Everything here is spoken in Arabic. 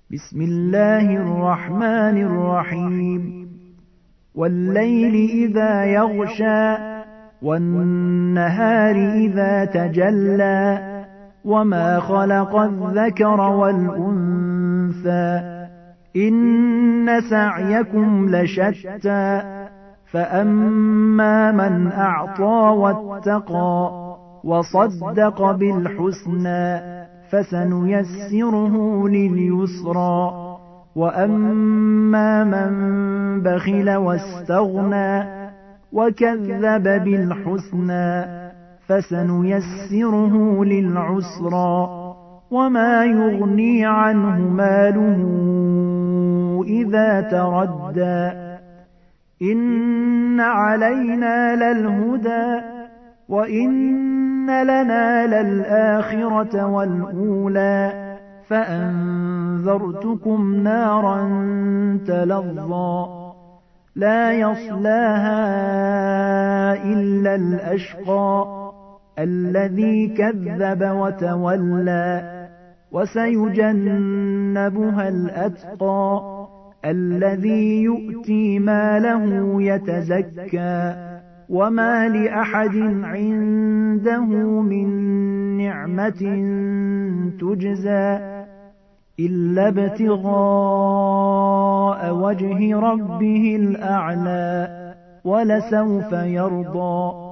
بسم الله الرحمن الرحيم والليل إذا يغشى والنهار إذا تجلى وما خلق الذكر والأنثى إن سعيكم لشتى فأما من أعطى واتقى وصدق بالحسنى فسنيسره لليسرى وأما من بخل واستغنى وكذب بالحسنى فسنيسره للعسرى وما يغني عنه ماله إذا تردى إن علينا للهدى وإن لنا للآخرة والأولى فأنذرتكم نارا تلظى لا يصلاها إلا الأشقى الذي كذب وتولى وسيجنبها الأتقى الذي يؤتي ماله يتزكى وما لأحد عنده من نعمة تجزى إلا ابتغاء وجه ربه الأعلى ولسوف يرضى